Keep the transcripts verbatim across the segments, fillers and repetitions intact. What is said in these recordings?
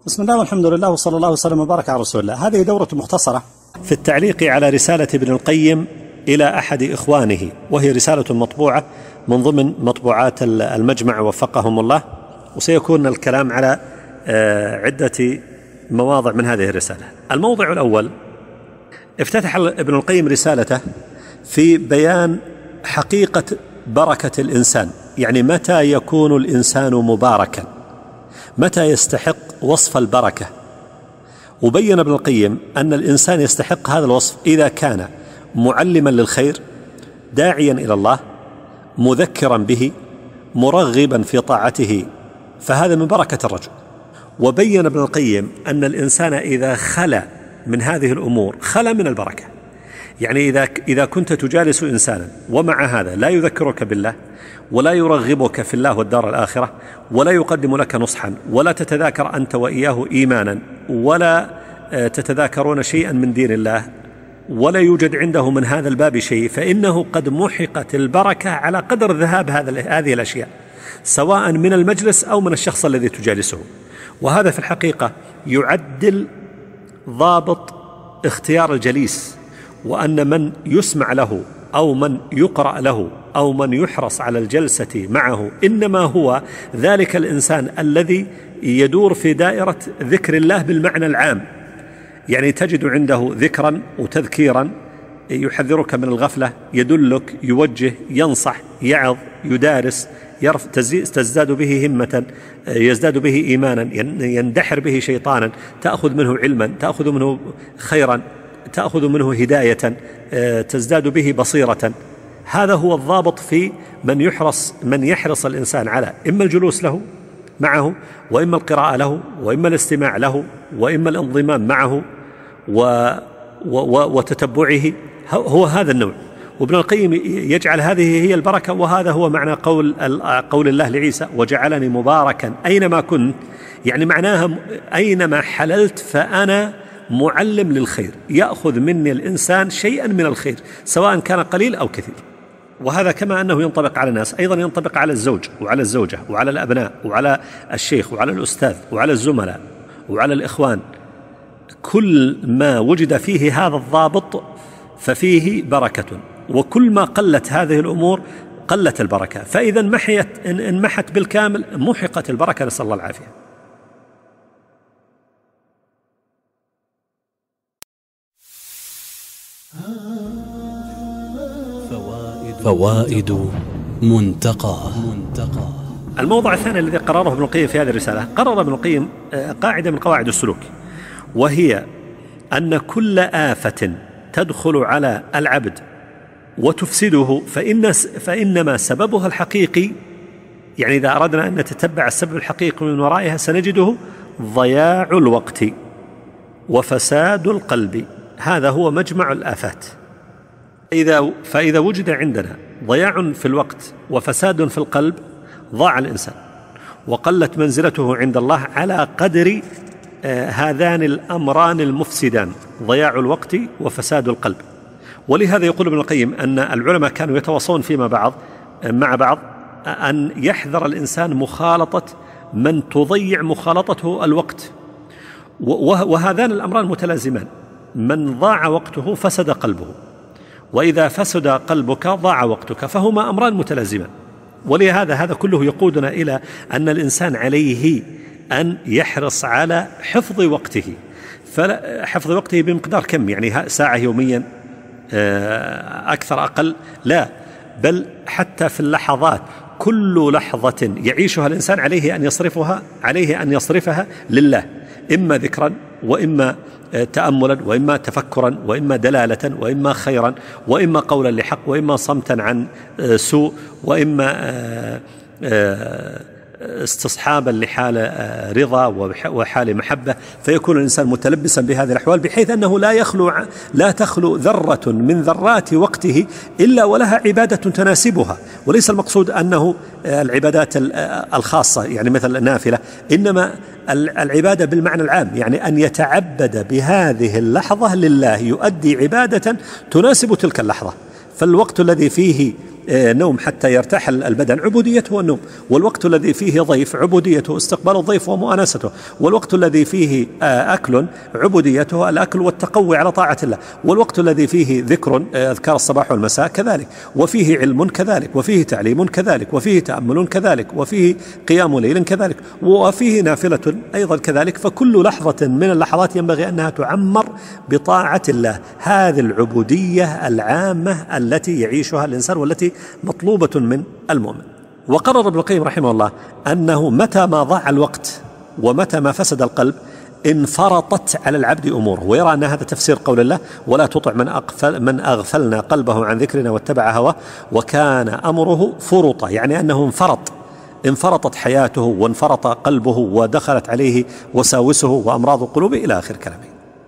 بسم الله والحمد لله وصلى الله وسلم وبارك على رسول الله. هذه دورة مختصرة في التعليق على رسالة ابن القيم إلى أحد إخوانه، وهي رسالة مطبوعة من ضمن مطبوعات المجمع وفقهم الله، وسيكون الكلام على عدة مواضع من هذه الرسالة. الموضع الأول، افتتح ابن القيم رسالته في بيان حقيقة بركة الإنسان، يعني متى يكون الإنسان مباركا، متى يستحق وصف البركة. وبين ابن القيم أن الإنسان يستحق هذا الوصف إذا كان معلما للخير، داعيا إلى الله، مذكرا به، مرغبا في طاعته، فهذا من بركة الرجل. وبين ابن القيم أن الإنسان إذا خلا من هذه الأمور خلا من البركة، يعني إذا إذا كنت تجالس إنسانا ومع هذا لا يذكرك بالله، ولا يرغبك في الله والدار الآخرة، ولا يقدم لك نصحا، ولا تتذاكر أنت وإياه إيمانا، ولا تتذاكرون شيئا من دين الله، ولا يوجد عنده من هذا الباب شيء، فإنه قد محقت البركة على قدر ذهاب هذه الأشياء، سواء من المجلس أو من الشخص الذي تجالسه. وهذا في الحقيقة يعدل ضابط اختيار الجليس، وأن من يسمع له أو من يقرأ له أو من يحرص على الجلسة معه إنما هو ذلك الإنسان الذي يدور في دائرة ذكر الله بالمعنى العام، يعني تجد عنده ذكرا وتذكيرا، يحذرك من الغفلة، يدلك، يوجه، ينصح، يعظ، يدارس، تزداد به همة، يزداد به إيمانا، يندحر به شيطانا، تأخذ منه علما، تأخذ منه خيرا، تأخذ منه هداية، تزداد به بصيرة. هذا هو الضابط في من يحرص من يحرص الإنسان على إما الجلوس له معه، وإما القراءة له، وإما الاستماع له، وإما الانضمام معه و و وتتبعه، هو هذا النوع. وابن القيم يجعل هذه هي البركة، وهذا هو معنى قول قول الله لعيسى: وجعلني مباركا أينما كنت، يعني معناها أينما حللت فأنا معلم للخير، يأخذ مني الإنسان شيئا من الخير سواء كان قليل أو كثير. وهذا كما أنه ينطبق على الناس أيضا ينطبق على الزوج وعلى الزوجة وعلى الأبناء وعلى الشيخ وعلى الأستاذ وعلى الزملاء وعلى الإخوان. كل ما وجد فيه هذا الضابط ففيه بركة، وكل ما قلت هذه الأمور قلت البركة، فإذا محيت انمحت بالكامل محقت البركة، نسأل الله العافية. فوائد منتقى. الموضوع الثاني الذي قرره ابن القيم في هذه الرسالة، قرر ابن القيم قاعدة من قواعد السلوك، وهي أن كل آفة تدخل على العبد وتفسده فإن فإنما سببها الحقيقي، يعني إذا أردنا أن نتتبع السبب الحقيقي من ورائها سنجده ضياع الوقت وفساد القلب. هذا هو مجمع الآفات. إذا فإذا وجد عندنا ضياع في الوقت وفساد في القلب ضاع الإنسان، وقلت منزلته عند الله على قدر آه هذان الأمران المفسدان، ضياع الوقت وفساد القلب. ولهذا يقول ابن القيم أن العلماء كانوا يتواصون فيما بعض مع بعض أن يحذر الإنسان مخالطة من تضيع مخالطته الوقت، وهذان الأمران متلازمان. من ضاع وقته فسد قلبه، وإذا فسد قلبك ضاع وقتك، فهما أمران متلازمان. ولهذا هذا كله يقودنا إلى أن الإنسان عليه أن يحرص على حفظ وقته. فحفظ وقته بمقدار كم؟ يعني ساعة يوميا أكثر أقل؟ لا، بل حتى في اللحظات، كل لحظة يعيشها الإنسان عليه أن يصرفها عليه أن يصرفها لله، إما ذكرا، وإما تأملا، وإما تفكرا، وإما دلالة، وإما خيرا، وإما قولا لحق، وإما صمتا عن سوء، وإما استصحابا لحال رضا وحال محبة. فيكون الإنسان متلبسا بهذه الأحوال بحيث أنه لا يخلو لا تخلو ذرة من ذرات وقته إلا ولها عبادة تناسبها. وليس المقصود أنه العبادات الخاصة يعني مثل النافلة، إنما العبادة بالمعنى العام، يعني أن يتعبد بهذه اللحظة لله، يؤدي عبادة تناسب تلك اللحظة. فالوقت الذي فيه نوم حتى يرتاح البدن عبوديته النوم، والوقت الذي فيه ضيف عبوديته استقبال الضيف ومؤانسته، والوقت الذي فيه أكل عبوديته الأكل والتقوي على طاعة الله، والوقت الذي فيه ذكر أذكار الصباح والمساء كذلك، وفيه علم كذلك، وفيه تعليم كذلك، وفيه تأمل كذلك، وفيه قيام ليل كذلك، وفيه نافلة أيضا كذلك. فكل لحظة من اللحظات ينبغي أنها تعمر بطاعة الله. هذه العبودية العامة التي يعيشها الإنسان والتي مطلوبة من المؤمن. وقرر ابن القيم رحمه الله أنه متى ما ضاع الوقت ومتى ما فسد القلب انفرطت على العبد أموره، ويرى أن هذا تفسير قول الله: ولا تطع من, أغفل من أغفلنا قلبه عن ذكرنا واتبع هواه وكان أمره فرطا، يعني أنه انفرط انفرطت حياته وانفرط قلبه ودخلت عليه وساوسه وأمراض قلوبه إلى آخر كلامه.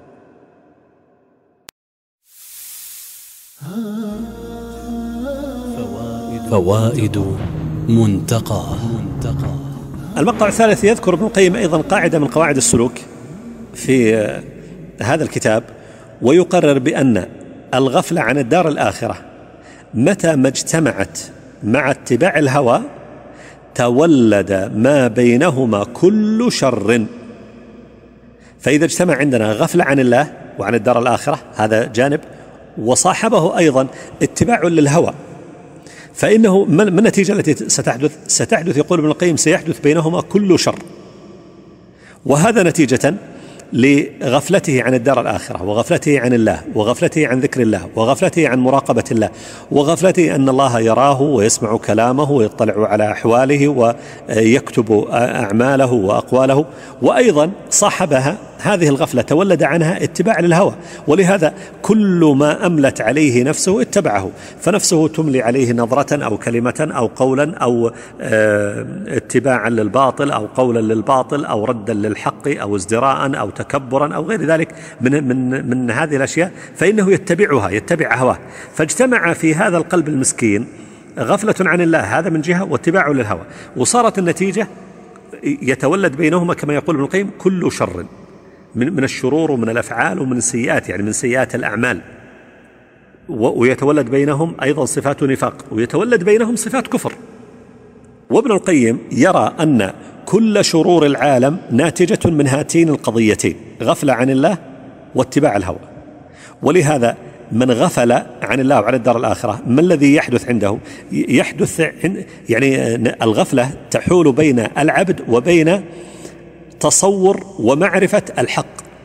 فوائد منتقاه. المقطع الثالث يذكر ابن القيم أيضا قاعدة من قواعد السلوك في هذا الكتاب، ويقرر بأن الغفلة عن الدار الآخرة متى ما اجتمعت مع اتباع الهوى تولد ما بينهما كل شر. فإذا اجتمع عندنا غفلة عن الله وعن الدار الآخرة هذا جانب، وصاحبه أيضا اتباع للهوى، فإنه من النتيجة التي ستحدث ستحدث يقول ابن القيم سيحدث بينهما كل شر. وهذا نتيجة لغفلته عن الدار الآخرة، وغفلته عن الله، وغفلته عن ذكر الله، وغفلته عن مراقبة الله، وغفلته أن الله يراه ويسمع كلامه ويطلع على أحواله ويكتب أعماله وأقواله. وأيضا صاحبها هذه الغفلة تولد عنها اتباع للهوى، ولهذا كل ما أملت عليه نفسه اتبعه، فنفسه تملي عليه نظرة أو كلمة أو قولا أو اتباعا للباطل أو قولا للباطل أو ردا للحق أو ازدراء أو تكبرا أو غير ذلك من, من, من هذه الأشياء، فإنه يتبعها يتبع هواه. فاجتمع في هذا القلب المسكين غفلة عن الله هذا من جهة واتباع للهوى، وصارت النتيجة يتولد بينهما كما يقول ابن القيم كل شر من الشرور ومن الأفعال ومن السيئات، يعني من سيئات الأعمال، ويتولد بينهم أيضا صفات نفاق، ويتولد بينهم صفات كفر. وابن القيم يرى أن كل شرور العالم ناتجة من هاتين القضيتين: غفلة عن الله واتباع الهوى. ولهذا من غفل عن الله وعن الدار الآخرة ما الذي يحدث عنده؟ يحدث يعني الغفلة تحول بين العبد وبين تصور ومعرفة الحق،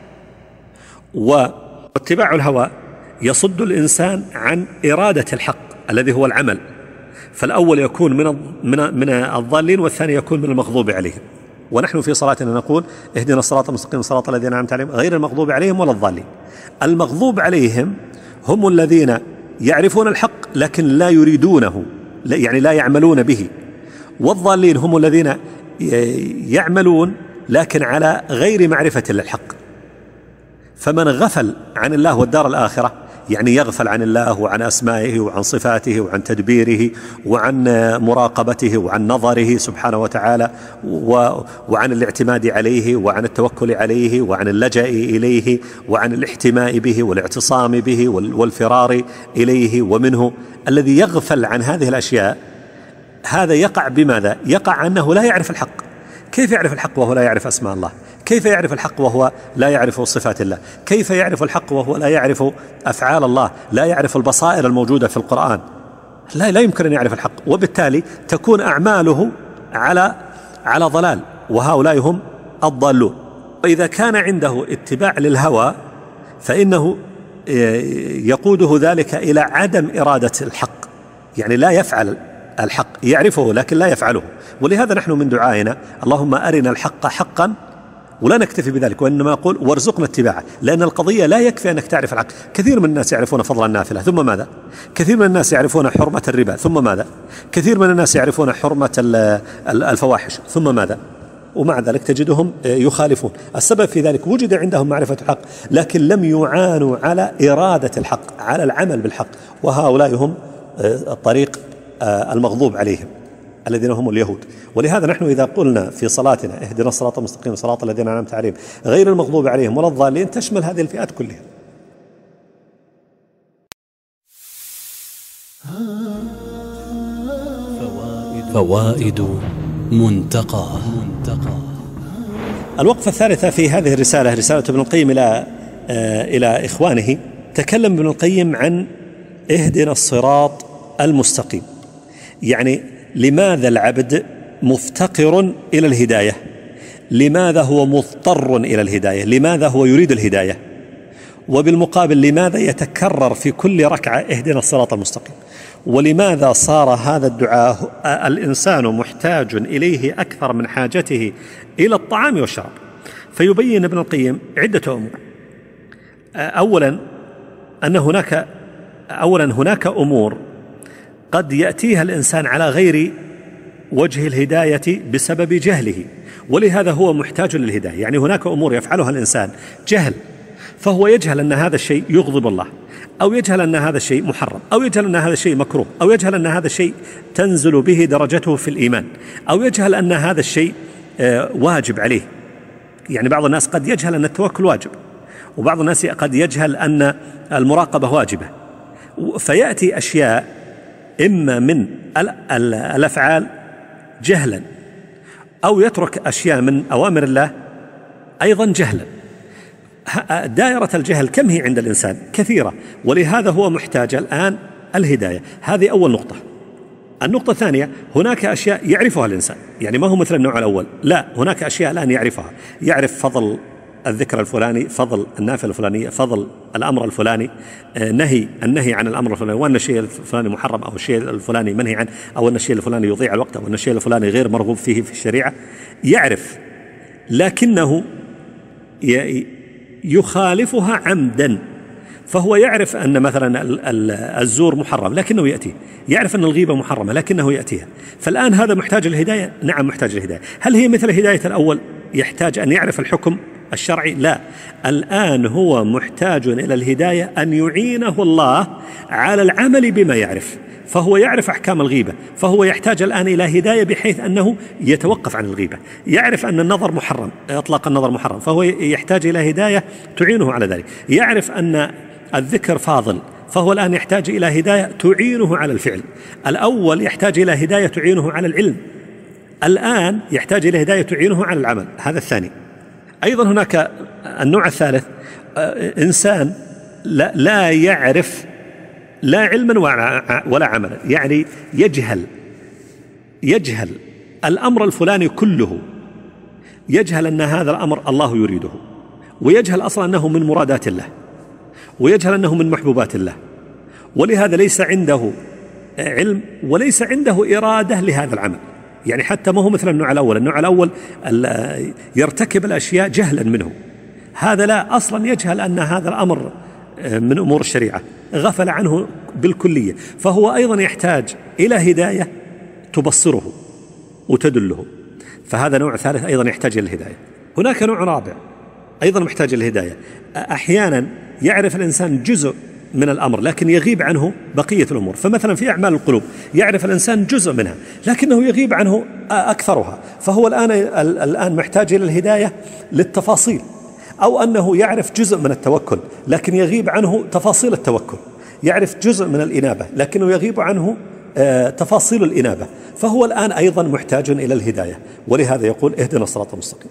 واتباع الهوى يصد الإنسان عن إرادة الحق الذي هو العمل، فالأول يكون من من من الضالين والثاني يكون من المغضوب عليهم. ونحن في صلاتنا نقول: اهدنا الصراط المستقيم صراط الذين أنعمت عليهم غير المغضوب عليهم ولا الضالين. المغضوب عليهم هم الذين يعرفون الحق لكن لا يريدونه، يعني لا يعملون به، والضالين هم الذين يعملون لكن على غير معرفة للحق. فمن غفل عن الله والدار الآخرة يعني يغفل عن الله وعن أسمائه وعن صفاته وعن تدبيره وعن مراقبته وعن نظره سبحانه وتعالى وعن الاعتماد عليه وعن التوكل عليه وعن اللجأ إليه وعن الاحتماء به والاعتصام به والفرار إليه ومنه. الذي يغفل عن هذه الأشياء هذا يقع بماذا؟ يقع أنه لا يعرف الحق. كيف يعرف الحق وهو لا يعرف أسماء الله؟ كيف يعرف الحق وهو لا يعرف صفات الله؟ كيف يعرف الحق وهو لا يعرف أفعال الله، لا يعرف البصائر الموجودة في القرآن؟ لا لا يمكن أن يعرف الحق، وبالتالي تكون أعماله على على ضلال، وهؤلاء هم الضالون. وإذا كان عنده اتباع للهوى فإنه يقوده ذلك إلى عدم إرادة الحق، يعني لا يفعل الحق، يعرفه لكن لا يفعله. ولهذا نحن من دعائنا: اللهم أرنا الحق حقا، ولا نكتفي بذلك وإنما نقول وارزقنا اتباعه، لأن القضية لا يكفي أنك تعرف الحق. كثير من الناس يعرفون فضل النافلة ثم ماذا؟ كثير من الناس يعرفون حرمة الربا ثم ماذا؟ كثير من الناس يعرفون حرمة الفواحش ثم ماذا؟ ومع ذلك تجدهم يخالفون. السبب في ذلك وجد عندهم معرفة الحق لكن لم يعانوا على إرادة الحق، على العمل بالحق، وهؤلاء هم الطريق المغضوب عليهم الذين هم اليهود. ولهذا نحن إذا قلنا في صلاتنا اهدنا الصراط المستقيم صراط الذين أنعمت عليهم غير المغضوب عليهم ولا الضالين تشمل هذه الفئات كلها. فوائد منتقاه. الوقفة الثالثة في هذه الرسالة، رسالة ابن القيم إلى إلى إخوانه، تكلم ابن القيم عن اهدنا الصراط المستقيم. يعني لماذا العبد مفتقر إلى الهداية؟ لماذا هو مضطر إلى الهداية؟ لماذا هو يريد الهداية؟ وبالمقابل لماذا يتكرر في كل ركعة اهدنا الصراط المستقيم؟ ولماذا صار هذا الدعاء الإنسان محتاج إليه أكثر من حاجته إلى الطعام والشراب؟ فيبين ابن القيم عدة أمور. أولا أن هناك أولا هناك أمور قد يأتيها الإنسان على غير وجه الهداية بسبب جهله، ولهذا هو محتاج للهداية. يعني هناك أمور يفعلها الإنسان جهل، فهو يجهل أن هذا الشيء يغضب الله، أو يجهل أن هذا الشيء محرم، أو يجهل أن هذا الشيء مكروه، أو يجهل أن هذا الشيء تنزل به درجته في الإيمان، أو يجهل أن هذا الشيء واجب عليه. يعني بعض الناس قد يجهل أن التوكل واجب، وبعض الناس قد يجهل أن المراقبة واجبة، فيأتي أشياء إما من الأفعال جهلا، أو يترك أشياء من أوامر الله أيضا جهلا. دائرة الجهل كم هي عند الإنسان؟ كثيرة، ولهذا هو محتاج الآن الهداية. هذه أول نقطة. النقطة الثانية، هناك أشياء يعرفها الإنسان، يعني ما هو مثل النوع الأول، لا، هناك أشياء الآن يعرفها، يعرف فضل الذكر الفلاني، فضل النافلة الفلانية، فضل الأمر الفلاني، نهي النهي عن الأمر الفلاني، وأن الشيء الفلاني محرم، أو الشيء الفلاني منهي عنه، أو أن الشيء الفلاني يضيع الوقت، أو أن الشيء الفلاني غير مرغوب فيه في الشريعة. يعرف، لكنه يخالفها عمدا. فهو يعرف أن مثلا الزور محرم لكنه يأتيه، يعرف أن الغيبة محرمة لكنه يأتيها. فالآن هذا محتاج الهداية؟ نعم محتاج الهداية. هل هي مثل هداية الأول يحتاج أن يعرف الحكم الشرعي؟ لا، الآن هو محتاج إلى الهداية أن يعينه الله على العمل بما يعرف. فهو يعرف أحكام الغيبة، فهو يحتاج الآن إلى هداية بحيث أنه يتوقف عن الغيبة. يعرف أن النظر محرم، إطلاق النظر محرم، فهو يحتاج إلى هداية تعينه على ذلك. يعرف أن الذكر فاضل، فهو الآن يحتاج إلى هداية تعينه على الفعل. الأول يحتاج إلى هداية تعينه على العلم، الآن يحتاج إلى هداية تعينه على العمل. هذا الثاني. أيضا هناك النوع الثالث، إنسان لا, لا يعرف لا علما ولا عملا، يعني يجهل يجهل الأمر الفلاني كله، يجهل أن هذا الأمر الله يريده، ويجهل أصلا أنه من مرادات الله، ويجهل أنه من محبوبات الله، ولهذا ليس عنده علم وليس عنده إرادة لهذا العمل. يعني حتى ما هو مثل النوع الأول. النوع الأول يرتكب الأشياء جهلا منه، هذا لا، أصلا يجهل أن هذا الأمر من أمور الشريعة، غفل عنه بالكلية. فهو أيضا يحتاج إلى هداية تبصره وتدله. فهذا نوع ثالث أيضا يحتاج إلى الهداية. هناك نوع رابع أيضا محتاج إلى الهداية. أحيانا يعرف الإنسان جزء من الأمر لكن يغيب عنه بقية الأمور. فمثلا في أعمال القلوب يعرف الإنسان جزء منها لكنه يغيب عنه أكثرها، فهو الآن الآن محتاج إلى الهداية للتفاصيل. أو أنه يعرف جزء من التوكل لكن يغيب عنه تفاصيل التوكل، يعرف جزء من الإنابة لكنه يغيب عنه تفاصيل الإنابة، فهو الآن أيضا محتاج إلى الهداية. ولهذا يقول اهدنا الصراط المستقيم.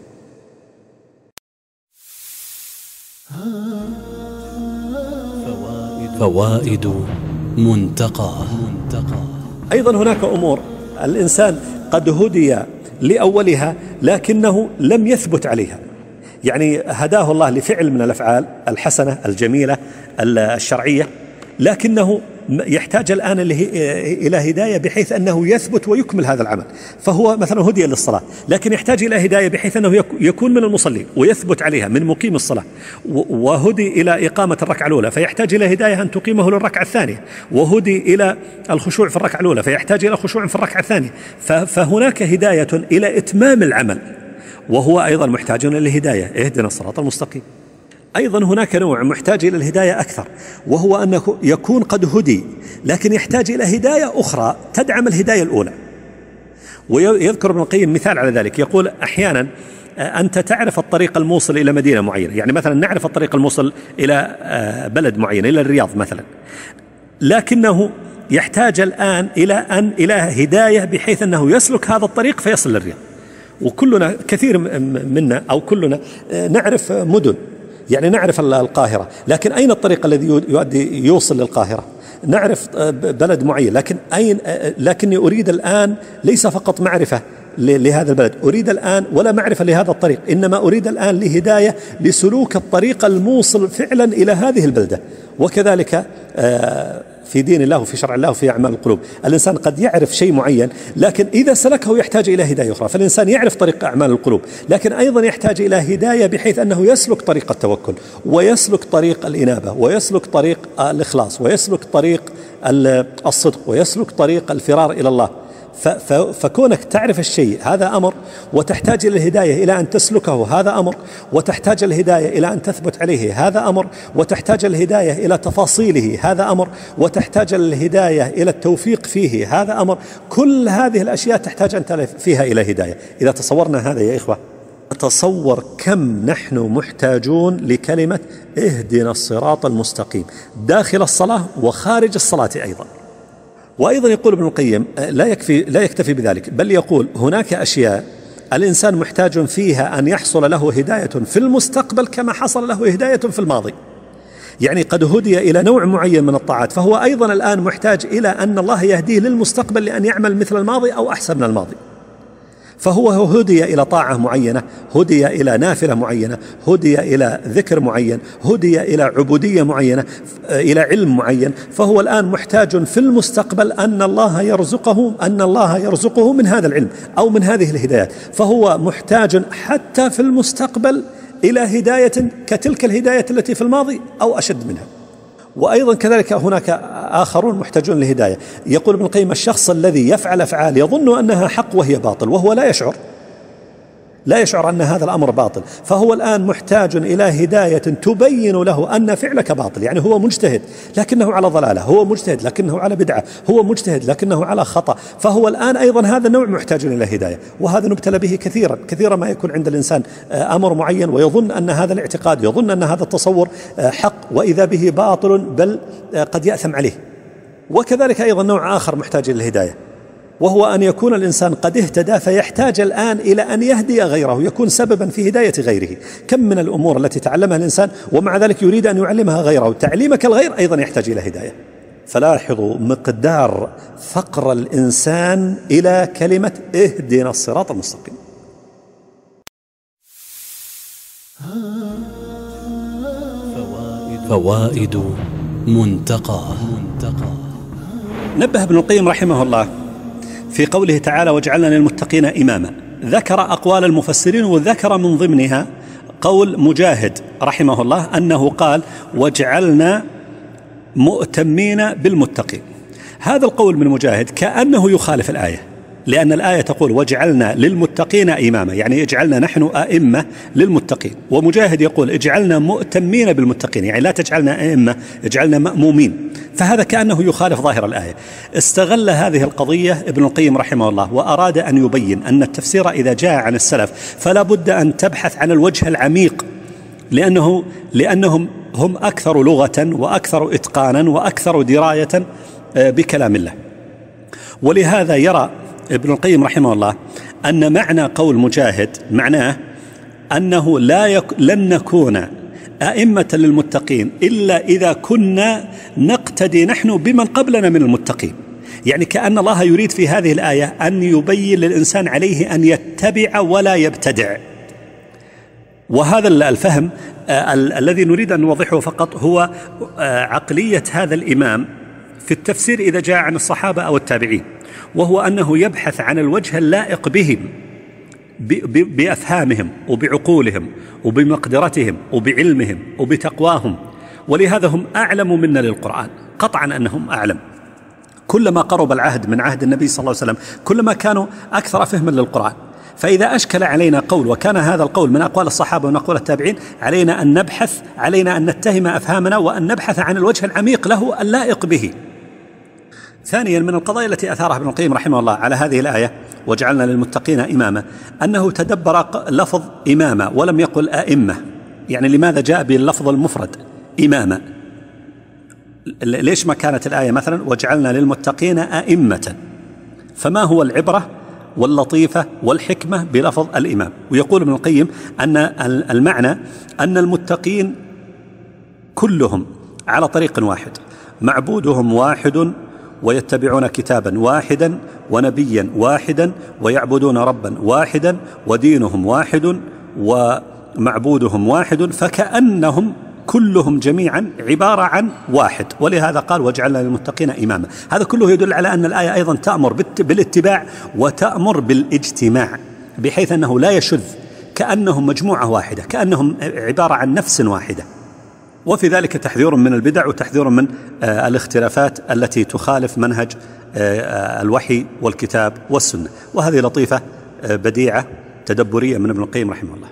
فوائد منتقاه. أيضا هناك أمور الإنسان قد هدي لأولها لكنه لم يثبت عليها، يعني هداه الله لفعل من الأفعال الحسنة الجميلة الشرعية، لكنه يحتاج الآن إلى هداية بحيث أنه يثبت ويكمل هذا العمل. فهو مثلا هدي للصلاة لكن يحتاج إلى هداية بحيث أنه يكون من المصلين ويثبت عليها من مقيم الصلاة، وهدي إلى إقامة الركعة الأولى فيحتاج إلى هداية أن تقيمه للركعة الثانية، وهدي إلى الخشوع في الركعة الأولى فيحتاج إلى خشوع في الركعة الثانية. فهناك هداية إلى إتمام العمل، وهو أيضا محتاج إلى الهداية اهدنا الصراط المستقيم. أيضا هناك نوع محتاج إلى الهداية أكثر، وهو أنه يكون قد هدي لكن يحتاج إلى هداية أخرى تدعم الهداية الأولى. ويذكر ابن القيم مثال على ذلك، يقول أحيانا أنت تعرف الطريق الموصل إلى مدينة معينة، يعني مثلا نعرف الطريق الموصل إلى بلد معين إلى الرياض مثلا، لكنه يحتاج الآن إلى أن إلى هداية بحيث أنه يسلك هذا الطريق فيصل للرياض. وكلنا كثير منا أو كلنا نعرف مدن، يعني نعرف القاهرة، لكن أين الطريق الذي يؤدي يوصل للقاهرة؟ نعرف بلد معين، لكن أين؟ لكني أريد الآن ليس فقط معرفة لهذا البلد، أريد الآن ولا معرفة لهذا الطريق، إنما أريد الآن لهداية لسلوك الطريق الموصل فعلا إلى هذه البلدة. وكذلك في دين الله وفي شرع الله وفي أعمال القلوب، الإنسان قد يعرف شيء معين لكن إذا سلكه يحتاج إلى هداية أخرى. فالإنسان يعرف طريق أعمال القلوب لكن أيضا يحتاج إلى هداية بحيث أنه يسلك طريق التوكل ويسلك طريق الإنابة ويسلك طريق الإخلاص ويسلك طريق الصدق ويسلك طريق الفرار إلى الله. فكونك تعرف الشيء هذا أمر، وتحتاج إلى الهداية إلى أن تسلكه هذا أمر، وتحتاج الهداية إلى أن تثبت عليه هذا أمر، وتحتاج الهداية إلى تفاصيله هذا أمر، وتحتاج الهداية إلى التوفيق فيه هذا أمر. كل هذه الأشياء تحتاج أن فيها إلى هداية. إذا تصورنا هذا يا إخوة تصور كم نحن محتاجون لكلمة اهدنا الصراط المستقيم داخل الصلاة وخارج الصلاة أيضا. وأيضا يقول ابن القيم لا يكفي لا يكتفي بذلك، بل يقول هناك أشياء الإنسان محتاج فيها أن يحصل له هداية في المستقبل كما حصل له هداية في الماضي. يعني قد هدي إلى نوع معين من الطاعات، فهو أيضا الآن محتاج إلى أن الله يهديه للمستقبل لأن يعمل مثل الماضي أو أحسن من الماضي. فهو هدي إلى طاعة معينة، هدي إلى نافلة معينة، هدي إلى ذكر معين، هدي إلى عبودية معينة، إلى علم معين. فهو الآن محتاج في المستقبل أن الله يرزقه أن الله يرزقه من هذا العلم أو من هذه الهدايات. فهو محتاج حتى في المستقبل إلى هداية كتلك الهداية التي في الماضي أو أشد منها. وأيضا كذلك هناك آخرون محتاجون لهداية. يقول ابن القيم الشخص الذي يفعل أفعال يظن أنها حق وهي باطل وهو لا يشعر لا يشعر أن هذا الأمر باطل، فهو الآن محتاج إلى هداية تبين له أن فعلك باطل. يعني هو مجتهد لكنه على ضلالة، هو مجتهد لكنه على بدعة، هو مجتهد لكنه على خطأ. فهو الآن أيضا هذا النوع محتاج إلى هداية، وهذا نبتلى به كثيرا كثيرا ما يكون عند الإنسان أمر معين ويظن أن هذا الاعتقاد يظن أن هذا التصور حق وإذا به باطل بل قد يأثم عليه. وكذلك أيضا نوع آخر محتاج إلى الهداية، وهو أن يكون الإنسان قد اهتدى فيحتاج الآن إلى أن يهدي غيره، يكون سببا في هداية غيره. كم من الأمور التي تعلمها الإنسان ومع ذلك يريد أن يعلمها غيره، تعليمك الغير أيضا يحتاج إلى هداية. فلاحظوا مقدار فقر الإنسان إلى كلمة اهدنا الصراط المستقيم. فوائد منتقاه. نبه ابن القيم رحمه الله في قوله تعالى وجعلنا للمتقين إماما، ذكر أقوال المفسرين وذكر من ضمنها قول مجاهد رحمه الله أنه قال وجعلنا مؤتمين بالمتقين. هذا القول من مجاهد كأنه يخالف الآية، لأن الآية تقول وجعلنا للمتقين إماما، يعني اجعلنا نحن أئمة للمتقين، ومجاهد يقول اجعلنا مؤتمين بالمتقين، يعني لا تجعلنا أئمة اجعلنا مأمومين. فهذا كأنه يخالف ظاهر الآية. استغل هذه القضية ابن القيم رحمه الله وأراد أن يبين أن التفسير إذا جاء عن السلف فلا بد أن تبحث عن الوجه العميق، لأنه لأنهم هم أكثر لغة وأكثر إتقانا وأكثر دراية بكلام الله. ولهذا يرى ابن القيم رحمه الله أن معنى قول مجاهد معناه أنه لا يك... لن نكون أئمة للمتقين إلا إذا كنا نقتدي نحن بمن قبلنا من المتقين. يعني كأن الله يريد في هذه الآية أن يبين للإنسان عليه أن يتبع ولا يبتدع. وهذا الفهم ال... الذي نريد أن نوضحه فقط هو عقلية هذا الإمام في التفسير إذا جاء عن الصحابة أو التابعين، وهو أنه يبحث عن الوجه اللائق بهم بأفهامهم وبعقولهم وبمقدرتهم وبعلمهم وبتقواهم. ولهذا هم أعلم منا للقرآن، قطعا أنهم أعلم. كلما قرب العهد من عهد النبي صلى الله عليه وسلم كلما كانوا أكثر فهما للقرآن. فإذا أشكل علينا قول وكان هذا القول من أقوال الصحابة ومن أقوال التابعين علينا أن نبحث علينا أن نتهم أفهامنا وأن نبحث عن الوجه العميق له اللائق به. ثانيا من القضايا التي أثارها ابن القيم رحمه الله على هذه الآية وجعلنا للمتقين إماما أنه تدبر لفظ إمامة ولم يقل أئمة. يعني لماذا جاء باللفظ المفرد إمامة؟ ليش ما كانت الآية مثلا وجعلنا للمتقين أئمة؟ فما هو العبرة واللطيفة والحكمة بلفظ الإمام؟ ويقول ابن القيم أن المعنى أن المتقين كلهم على طريق واحد، معبودهم واحد ويتبعون كتابا واحدا ونبيا واحدا ويعبدون ربا واحدا ودينهم واحد ومعبودهم واحد، فكأنهم كلهم جميعا عبارة عن واحد. ولهذا قال وجعلنا للمتقين إماما. هذا كله يدل على أن الآية أيضا تأمر بالاتباع وتأمر بالاجتماع، بحيث أنه لا يشذ، كأنهم مجموعة واحدة، كأنهم عبارة عن نفس واحدة. وفي ذلك تحذير من البدع وتحذير من الاختلافات التي تخالف منهج الوحي والكتاب والسنة. وهذه لطيفة بديعة تدبرية من ابن القيم رحمه الله.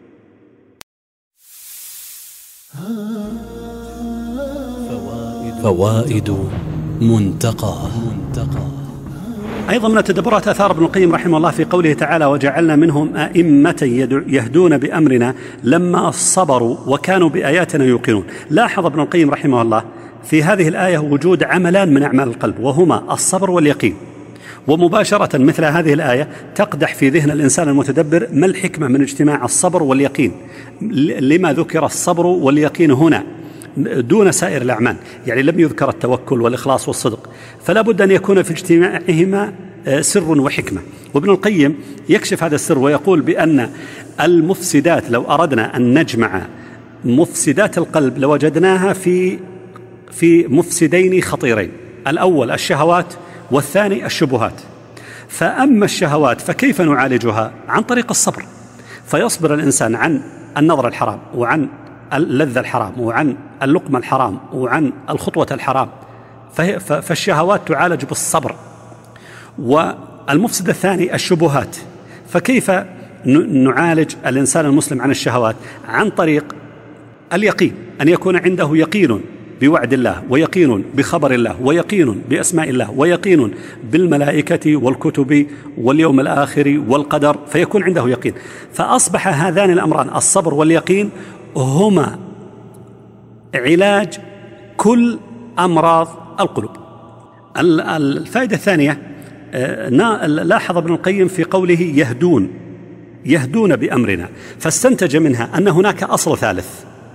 فوائد منتقاه. أيضا من التدبرات أثار ابن القيم رحمه الله في قوله تعالى وجعلنا منهم أئمة يهدون بأمرنا لما صبروا وكانوا بآياتنا يوقنون. لاحظ ابن القيم رحمه الله في هذه الآية وجود عملان من أعمال القلب، وهما الصبر واليقين. ومباشرة مثل هذه الآية تقدح في ذهن الإنسان المتدبر ما الحكمة من اجتماع الصبر واليقين، لما ذكر الصبر واليقين هنا دون سائر الأعمال؟ يعني لم يذكر التوكل والإخلاص والصدق، فلا بد أن يكون في اجتماعهما سر وحكمة. وابن القيم يكشف هذا السر ويقول بأن المفسدات لو أردنا أن نجمع مفسدات القلب لوجدناها في في مفسدين خطيرين، الأول الشهوات والثاني الشبهات. فأما الشهوات فكيف نعالجها؟ عن طريق الصبر، فيصبر الإنسان عن النظر الحرام وعن اللذة الحرام وعن اللقمة الحرام وعن الخطوة الحرام، فالشهوات تعالج بالصبر. والمفسد الثاني الشبهات، فكيف نعالج الإنسان المسلم عن الشهوات؟ عن طريق اليقين، أن يكون عنده يقين بوعد الله ويقين بخبر الله ويقين بأسماء الله ويقين بالملائكة والكتب واليوم الآخر والقدر، فيكون عنده يقين. فأصبح هذان الأمران الصبر واليقين هما علاج كل أمراض القلوب. الفائدة الثانية لاحظ ابن القيم في قوله يهدون يهدون بأمرنا، فاستنتج منها أن هناك أصل ثالث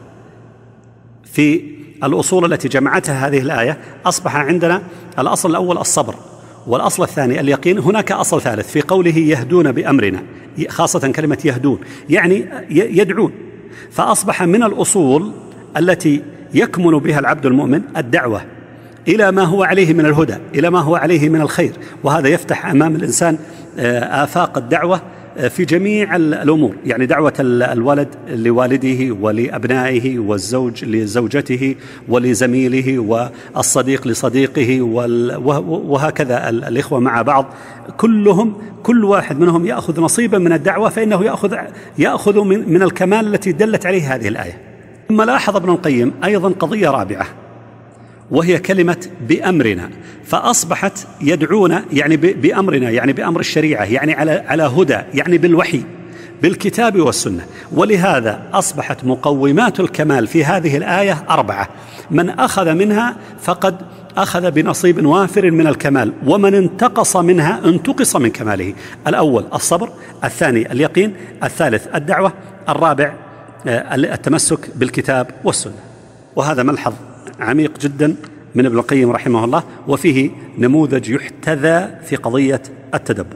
في الأصول التي جمعتها هذه الآية. أصبح عندنا الأصل الأول الصبر، والأصل الثاني اليقين. هناك أصل ثالث في قوله يهدون بأمرنا، خاصة كلمة يهدون يعني يدعون. فأصبح من الأصول التي يكمن بها العبد المؤمن الدعوة إلى ما هو عليه من الهدى، إلى ما هو عليه من الخير. وهذا يفتح أمام الإنسان آفاق الدعوة في جميع الأمور، يعني دعوة الولد لوالده ولأبنائه، والزوج لزوجته ولزميله، والصديق لصديقه، وهكذا الإخوة مع بعض، كلهم كل واحد منهم يأخذ نصيبا من الدعوة، فإنه يأخذ, يأخذ من, من الكمال التي دلت عليه هذه الآية. ثم لاحظ ابن القيم أيضا قضية رابعة، وهي كلمة بأمرنا. فأصبحت يدعون يعني بأمرنا، يعني بأمر الشريعة، يعني على على هدى، يعني بالوحي بالكتاب والسنة. ولهذا أصبحت مقومات الكمال في هذه الآية أربعة، من أخذ منها فقد أخذ بنصيب وافر من الكمال، ومن انتقص منها انتقص من كماله. الأول الصبر، الثاني اليقين، الثالث الدعوة، الرابع التمسك بالكتاب والسنة. وهذا ملحظ عميق جدا من ابن القيم رحمه الله، وفيه نموذج يحتذى في قضية التدبر.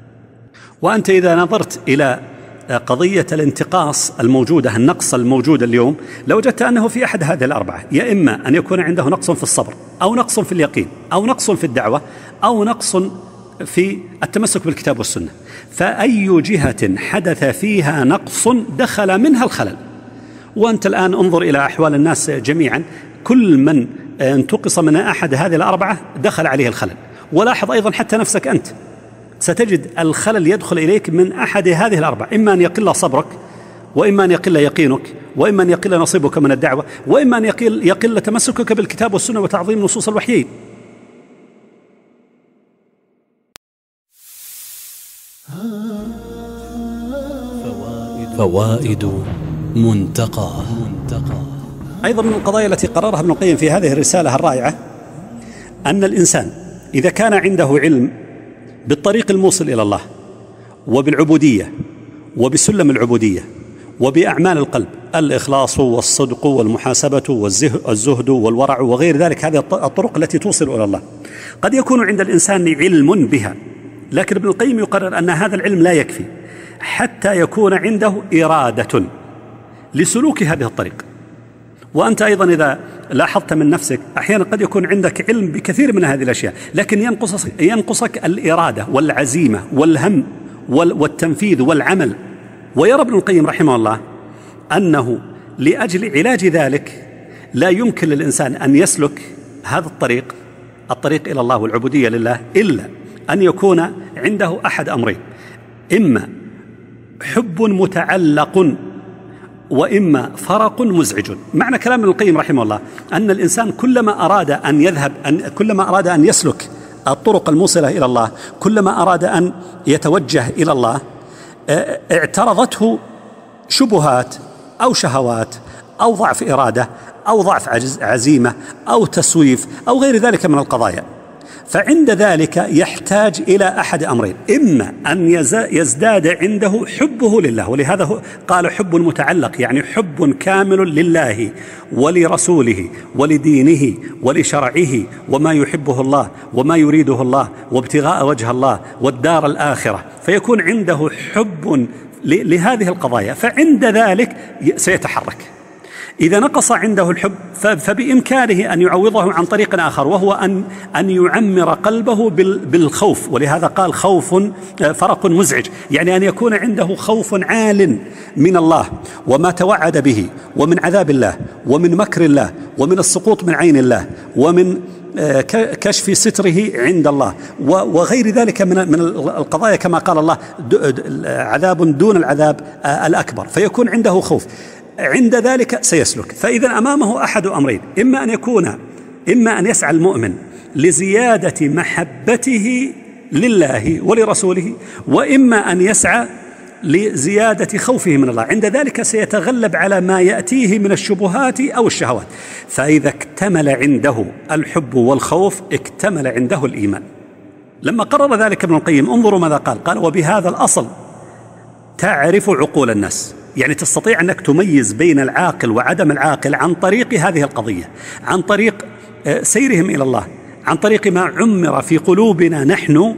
وأنت إذا نظرت إلى قضية الانتقاص الموجودة، النقص الموجود اليوم، لوجدت أنه في أحد هذه الأربعة، يا إما أن يكون عنده نقص في الصبر، أو نقص في اليقين، أو نقص في الدعوة، أو نقص في التمسك بالكتاب والسنة. فأي جهة حدث فيها نقص دخل منها الخلل. وأنت الآن انظر إلى أحوال الناس جميعا، كل من انتقص من أحد هذه الأربعة دخل عليه الخلل. ولاحظ أيضا حتى نفسك أنت ستجد الخلل يدخل إليك من أحد هذه الأربعة، إما أن يقل صبرك، وإما أن يقل يقينك، وإما أن يقل نصيبك من الدعوة، وإما أن يقل, يقل تمسكك بالكتاب والسنة وتعظيم نصوص الوحيين. فوائد منتقاه. أيضا من القضايا التي قررها ابن القيم في هذه الرسالة الرائعة أن الإنسان إذا كان عنده علم بالطريق الموصل إلى الله وبالعبودية وبسلم العبودية وبأعمال القلب، الإخلاص والصدق والمحاسبة والزهد والورع وغير ذلك، هذه الطرق التي توصل إلى الله، قد يكون عند الإنسان علم بها، لكن ابن القيم يقرر أن هذا العلم لا يكفي حتى يكون عنده إرادة لسلوك هذه الطريق. وأنت أيضا إذا لاحظت من نفسك أحيانا قد يكون عندك علم بكثير من هذه الأشياء، لكن ينقصك, ينقصك الإرادة والعزيمة والهم والتنفيذ والعمل. ويرى ابن القيم رحمه الله أنه لأجل علاج ذلك لا يمكن للإنسان أن يسلك هذا الطريق الطريق إلى الله والعبودية لله إلا أن يكون عنده أحد أمرين: إما حب متعلق وإما فرق مزعج. معنى كلام ابن القيم رحمه الله أن الإنسان كلما أراد أن يذهب أن كلما أراد أن يسلك الطرق الموصلة إلى الله، كلما أراد أن يتوجه إلى الله، اعترضته شبهات أو شهوات أو ضعف إرادة أو ضعف عزيمة أو تسويف أو غير ذلك من القضايا. فعند ذلك يحتاج إلى أحد أمرين: إما أن يزداد عنده حبه لله، ولهذا قال حب متعلق، يعني حب كامل لله ولرسوله ولدينه ولشرعه وما يحبه الله وما يريده الله وابتغاء وجه الله والدار الآخرة، فيكون عنده حب لهذه القضايا، فعند ذلك سيتحرك. إذا نقص عنده الحب فبإمكانه أن يعوضه عن طريق آخر، وهو أن أن يعمر قلبه بالخوف، ولهذا قال خوف فرق مزعج، يعني أن يكون عنده خوف عال من الله وما توعد به ومن عذاب الله ومن مكر الله ومن السقوط من عين الله ومن كشف ستره عند الله وغير ذلك من من القضايا، كما قال الله: عذاب دون العذاب الأكبر، فيكون عنده خوف. عند ذلك سيسلك. فإذا أمامه أحد أمرين: إما أن يكون إما أن يسعى المؤمن لزيادة محبته لله ولرسوله، وإما أن يسعى لزيادة خوفه من الله. عند ذلك سيتغلب على ما يأتيه من الشبهات أو الشهوات. فإذا اكتمل عنده الحب والخوف اكتمل عنده الإيمان. لما قرر ذلك ابن القيم انظروا ماذا قال: قال: وبهذا الأصل تعرف عقول الناس، يعني تستطيع أنك تميز بين العاقل وعدم العاقل عن طريق هذه القضية، عن طريق سيرهم إلى الله، عن طريق ما عمر في قلوبنا نحن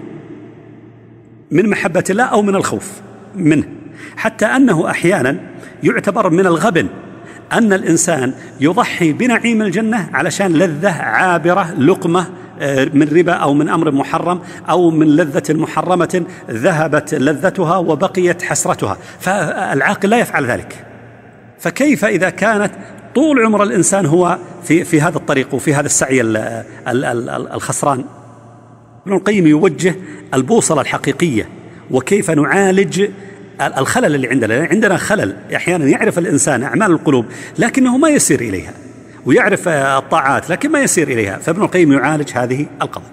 من محبة الله أو من الخوف منه، حتى أنه أحيانا يعتبر من الغبن أن الإنسان يضحي بنعيم الجنة علشان لذة عابرة، لقمة من ربا أو من أمر محرم أو من لذة محرمة ذهبت لذتها وبقيت حسرتها، فالعاقل لا يفعل ذلك. فكيف إذا كانت طول عمر الإنسان هو في في هذا الطريق وفي هذا السعي الخسران؟ ابن القيم يوجه البوصلة الحقيقية وكيف نعالج الخلل اللي عندنا. عندنا خلل أحيانا يعرف الإنسان أعمال القلوب لكنه ما يسير إليها، ويعرف الطاعات لكن ما يسير إليها، فابن القيم يعالج هذه القضية.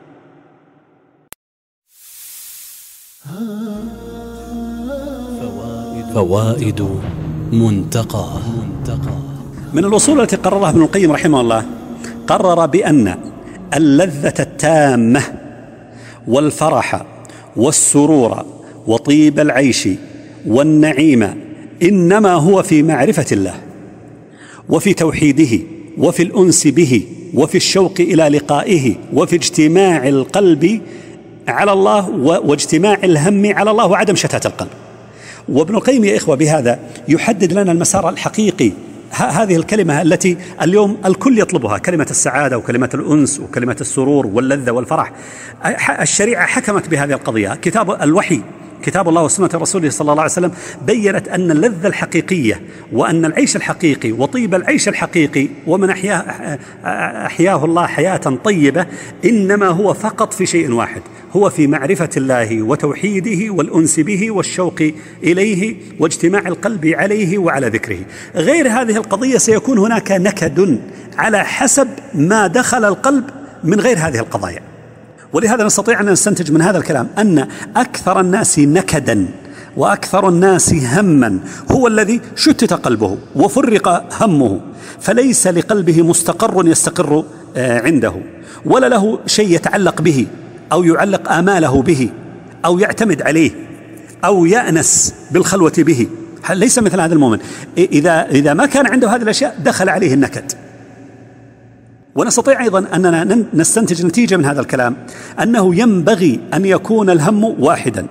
فوائد منتقى. من الأصول التي قررها ابن القيم رحمه الله، قرر بأن اللذة التامة والفرح والسرور وطيب العيش والنعيم إنما هو في معرفة الله وفي توحيده وفي الأنس به وفي الشوق إلى لقائه وفي اجتماع القلب على الله واجتماع الهم على الله وعدم شتات القلب. وابن القيم يا إخوة بهذا يحدد لنا المسار الحقيقي، هذه الكلمة التي اليوم الكل يطلبها، كلمة السعادة وكلمة الأنس وكلمة السرور واللذة والفرح. الشريعة حكمت بهذه القضية، كتاب الوحي كتاب الله وسنة رسوله صلى الله عليه وسلم بيّنت أن اللذة الحقيقية وأن العيش الحقيقي وطيب العيش الحقيقي ومن أحياه, أحياه الله حياة طيبة إنما هو فقط في شيء واحد، هو في معرفة الله وتوحيده والأنس به والشوق إليه واجتماع القلب عليه وعلى ذكره. غير هذه القضية سيكون هناك نكد على حسب ما دخل القلب من غير هذه القضايا. ولهذا نستطيع أن نستنتج من هذا الكلام أن أكثر الناس نكدا وأكثر الناس هما هو الذي شتت قلبه وفرق همه، فليس لقلبه مستقر يستقر عنده، ولا له شيء يتعلق به أو يعلق آماله به أو يعتمد عليه أو يأنس بالخلوة به. ليس مثل هذا المؤمن، إذا, إذا ما كان عنده هذه الأشياء دخل عليه النكد. ونستطيع أيضا أننا نستنتج نتيجة من هذا الكلام أنه ينبغي أن يكون الهم واحدا،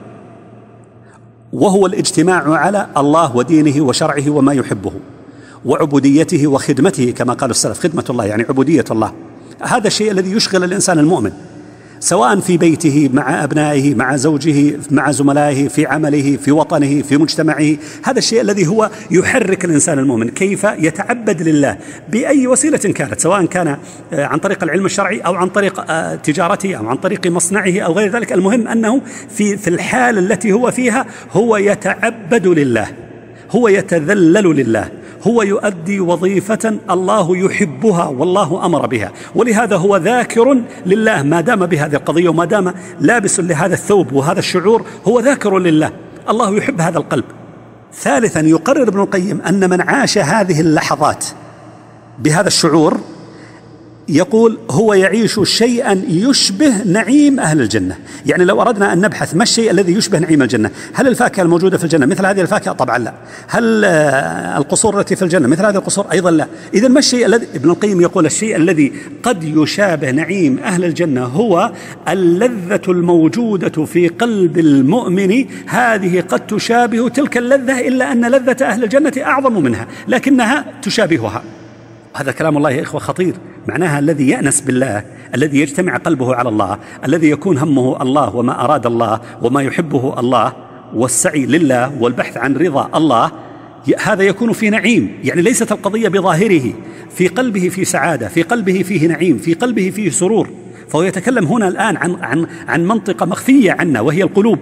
وهو الاجتماع على الله ودينه وشرعه وما يحبه وعبوديته وخدمته، كما قال السلف: خدمة الله يعني عبودية الله. هذا الشيء الذي يشغل الإنسان المؤمن، سواء في بيته، مع أبنائه، مع زوجه، مع زملائه، في عمله، في وطنه، في مجتمعه. هذا الشيء الذي هو يحرك الإنسان المؤمن كيف يتعبد لله بأي وسيلة كانت، سواء كان عن طريق العلم الشرعي أو عن طريق تجارته أو عن طريق مصنعه أو غير ذلك. المهم أنه في في الحال التي هو فيها هو يتعبد لله، هو يتذلل لله، هو يؤدي وظيفة الله يحبها والله أمر بها، ولهذا هو ذاكر لله ما دام بهذه القضية، وما دام لابس لهذا الثوب وهذا الشعور هو ذاكر لله. الله يحب هذا القلب. ثالثا، يقرر ابن القيم أن من عاش هذه اللحظات بهذا الشعور يقول هو يعيش شيئا يشبه نعيم أهل الجنة. يعني لو أردنا أن نبحث ما الشيء الذي يشبه نعيم الجنة، هل الفاكهة الموجودة في الجنة مثل هذه الفاكهة؟ طبعا لا. هل القصور التي في الجنة مثل هذه القصور؟ أيضا لا. إذن ما الشيء الذي ابن القيم يقول الشيء الذي قد يشابه نعيم أهل الجنة هو اللذة الموجودة في قلب المؤمن، هذه قد تشابه تلك اللذة، إلا أن لذة أهل الجنة أعظم منها لكنها تشابهها. هذا كلام الله يا إخوة خطير. معناها الذي يأنس بالله، الذي يجتمع قلبه على الله، الذي يكون همه الله وما أراد الله وما يحبه الله والسعي لله والبحث عن رضا الله، هذا يكون في نعيم. يعني ليست القضية بظاهره، في قلبه في سعادة، في قلبه فيه نعيم، في قلبه فيه سرور. فهو يتكلم هنا الآن عن, عن, عن منطقة مخفية عنا وهي القلوب.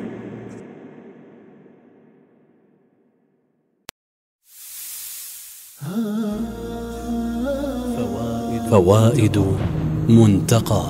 فوائد منتقى.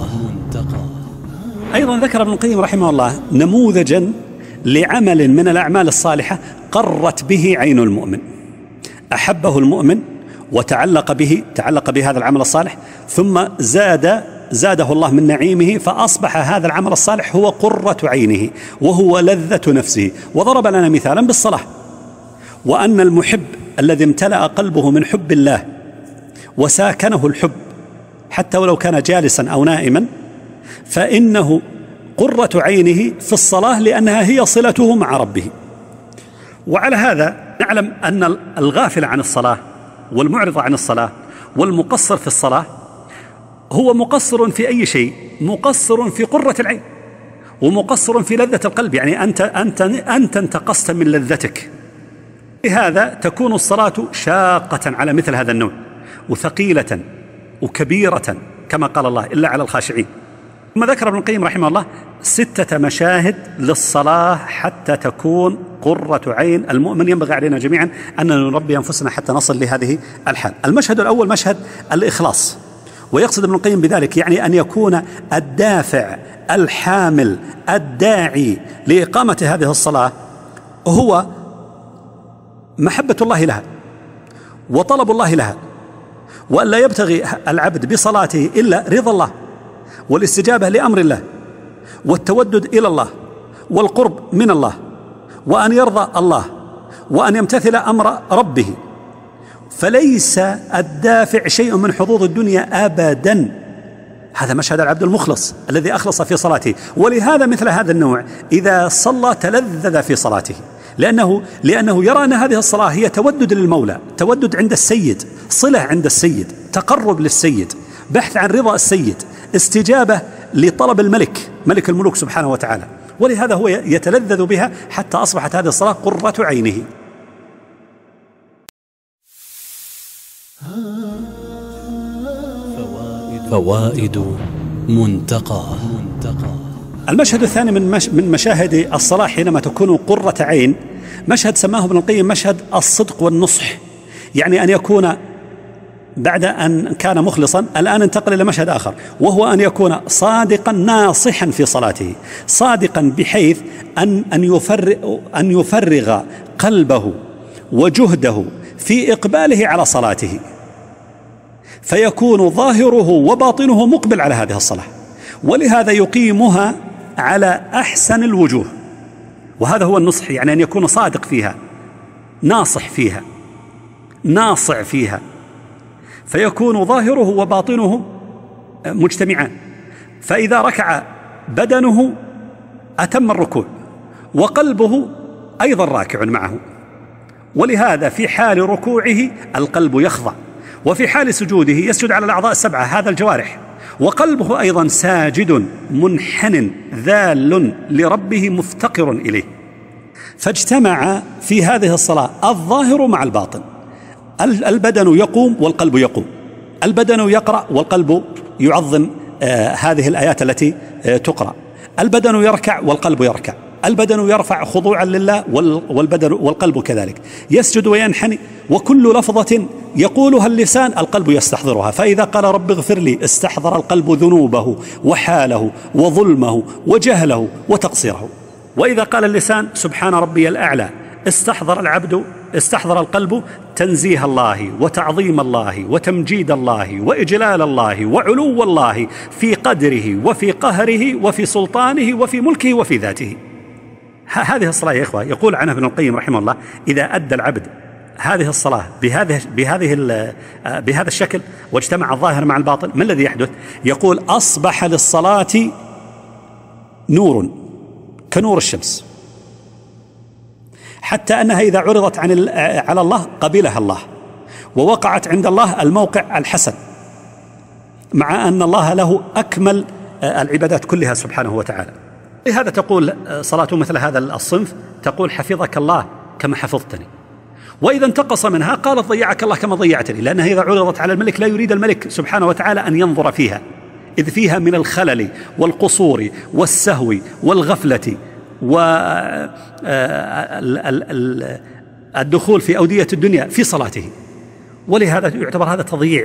أيضا ذكر ابن القيم رحمه الله نموذجا لعمل من الأعمال الصالحة قرت به عين المؤمن، أحبه المؤمن وتعلق به، تعلق بهذا العمل الصالح، ثم زاد زاده الله من نعيمه، فأصبح هذا العمل الصالح هو قرة عينه وهو لذة نفسه. وضرب لنا مثالا بالصلاة، وأن المحب الذي امتلأ قلبه من حب الله وساكنه الحب حتى ولو كان جالسا أو نائما، فإنه قرة عينه في الصلاة لأنها هي صلته مع ربه. وعلى هذا نعلم أن الغافل عن الصلاة والمعرض عن الصلاة والمقصر في الصلاة هو مقصر في أي شيء، مقصر في قرة العين ومقصر في لذة القلب. يعني أنت أنت أنت انتقصت من لذتك، لهذا تكون الصلاة شاقة على مثل هذا النوع وثقيلة وكبيرة كما قال الله إلا على الخاشعين. ثم ذكر ابن القيم رحمه الله ستة مشاهد للصلاة حتى تكون قرة عين المؤمن. ينبغي علينا جميعا أن نربي أنفسنا حتى نصل لهذه الحال. المشهد الأول مشهد الإخلاص، ويقصد ابن القيم بذلك يعني أن يكون الدافع الحامل الداعي لإقامة هذه الصلاة هو محبة الله لها وطلب الله لها، وأن لا يبتغي العبد بصلاته إلا رضا الله والاستجابة لأمر الله والتودد إلى الله والقرب من الله، وأن يرضى الله وأن يمتثل أمر ربه. فليس الدافع شيء من حظوظ الدنيا أبدا. هذا مشهد العبد المخلص الذي أخلص في صلاته. ولهذا مثل هذا النوع إذا صلى تلذذ في صلاته، لأنه, لأنه يرى أن هذه الصلاة هي تودد للمولى، تودد عند السيد، صلة عند السيد، تقرب للسيد، بحث عن رضا السيد، استجابة لطلب الملك ملك الملوك سبحانه وتعالى. ولهذا هو يتلذذ بها حتى أصبحت هذه الصلاة قرة عينه. فوائد منتقى. المشهد الثاني من مش من مشاهد الصلاة حينما تكون قرة عين، مشهد سماه ابن القيم مشهد الصدق والنصح. يعني أن يكون بعد أن كان مخلصا الآن انتقل إلى مشهد آخر، وهو أن يكون صادقا ناصحا في صلاته، صادقا بحيث أن أن يفرغ أن يفرغ قلبه وجهده في إقباله على صلاته، فيكون ظاهره وباطنه مقبل على هذه الصلاة، ولهذا يقيمها على أحسن الوجوه. وهذا هو النصح، يعني أن يكون صادق فيها، ناصح فيها، ناصع فيها، فيكون ظاهره وباطنه مجتمعان. فإذا ركع بدنه أتم الركوع، وقلبه أيضا راكع معه، ولهذا في حال ركوعه القلب يخضع، وفي حال سجوده يسجد على الأعضاء السبعة، هذا الجوارح، وقلبه أيضا ساجد منحن ذال لربه مفتقر إليه. فاجتمع في هذه الصلاة الظاهر مع الباطن، البدن يقوم والقلب يقوم، البدن يقرأ والقلب يعظم آه هذه الآيات التي آه تقرأ، البدن يركع والقلب يركع، البدن يرفع خضوعا لله والبدن والقلب كذلك، يسجد وينحني، وكل لفظة يقولها اللسان القلب يستحضرها. فإذا قال رب اغفر لي استحضر القلب ذنوبه وحاله وظلمه وجهله وتقصيره. وإذا قال اللسان سبحان ربي الأعلى استحضر العبد استحضر القلب تنزيه الله وتعظيم الله وتمجيد الله وإجلال الله وعلو الله في قدره وفي قهره وفي سلطانه وفي ملكه وفي ذاته. هذه الصلاة يا إخوة يقول عنها ابن القيم رحمه الله: إذا أدى العبد هذه الصلاة بهذه بهذه بهذا الشكل واجتمع الظاهر مع الباطن، ما الذي يحدث؟ يقول أصبح للصلاة نور كنور الشمس، حتى أنها إذا عرضت عن على الله قبلها الله، ووقعت عند الله الموقع الحسن، مع أن الله له أكمل العبادات كلها سبحانه وتعالى. لهذا تقول صلاة مثل هذا الصنف تقول حفظك الله كما حفظتني، وإذا انتقص منها قالت ضيعك الله كما ضيعتني، لأنها إذا عرضت على الملك لا يريد الملك سبحانه وتعالى أن ينظر فيها، إذ فيها من الخلل والقصور والسهو والغفلة والدخول في أودية الدنيا في صلاته، ولهذا يعتبر هذا تضييع.